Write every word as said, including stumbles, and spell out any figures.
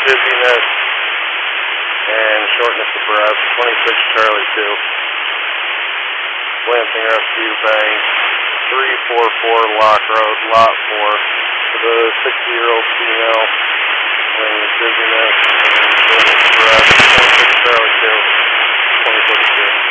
dizziness and shortness of breath. twenty-six Charlie two. Lansing Rescue Bank, three four four Lock Road, Lot four. For the sixty-year-old female with dizziness and shortness of breath. twenty-six Charlie two. twenty forty-two.